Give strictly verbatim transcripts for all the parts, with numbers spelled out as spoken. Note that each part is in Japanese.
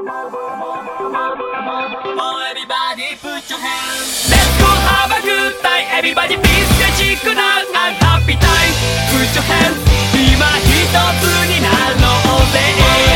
Everybody put your hands. Let's go have a good time. Everybody be stretching now and happy time. Put your hands. 今一つになろうぜ。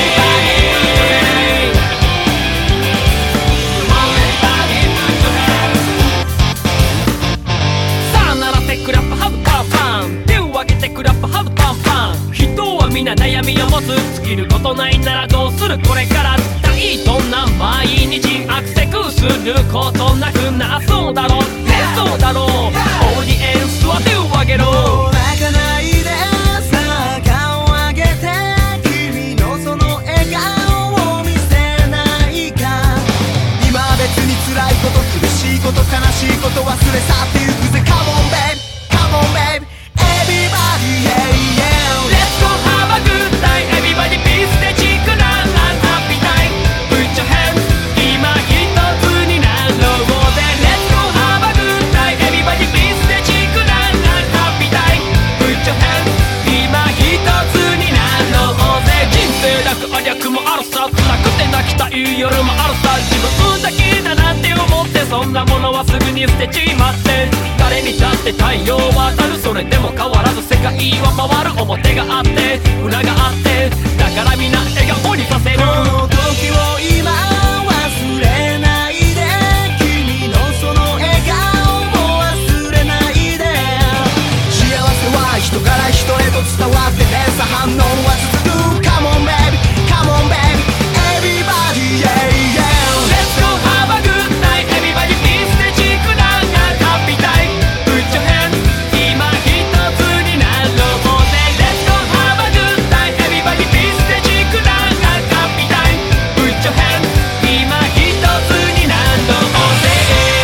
さあ鳴らせクラップハブパンパン。手を上げてクラップハブパンパン。人は皆悩みを持つ。尽きることないならどうするこれから大どんな毎日アクセクすることなくなそうだろうねそうだろうオーディエンスは手を挙げろ泣かないでさあ顔を上げて君のその笑顔を見せないか今別に辛いこと苦しいこと悲しいこと忘れ去ってゆくぜ Come on babe Come on babe Everybody yeah yeah Let's go have a good time Everybody be stretching now and happy time Put your hands 今一つになろうぜ Let's go have a good time Everybody be stretching now and happy time Put your hands 今一つになろうぜ人生楽ありゃくもあるさ辛くて泣きたい夜もあるさ自分だけだなんて思ってそんなものはすぐに捨てちまって誰にだって太陽は当たるそれでも変わらず世界は回る表があって裏があってだからみんな笑顔にさせるこの時を今忘れないで君のその笑顔も忘れないで幸せは人から人へと伝わって連鎖反応は続く Come on baby Come on baby Everybody yeah yeah Let's go have a good night Everybody be stretching now and happy time Put your hands 今一つになろうぜ Let's go have a good night Everybody be stretching now and happy time Put your hands 今一つになろうぜ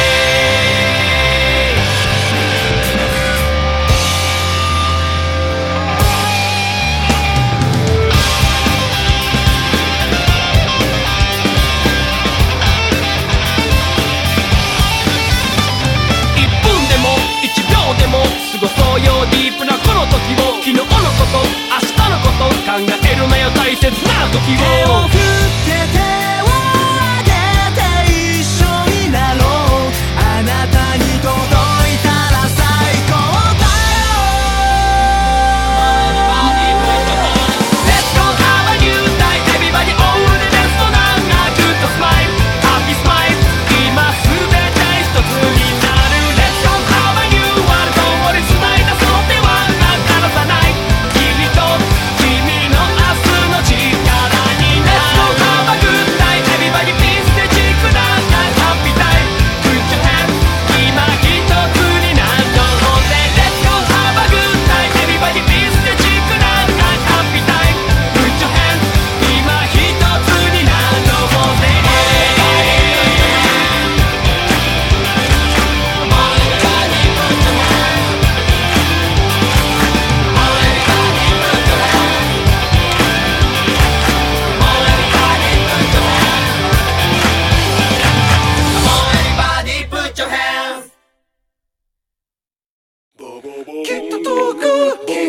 いっぷんでもいちびょうでも過ごそうよディープなこの時を昨日のこと明日のこと考えるなよ大切な時を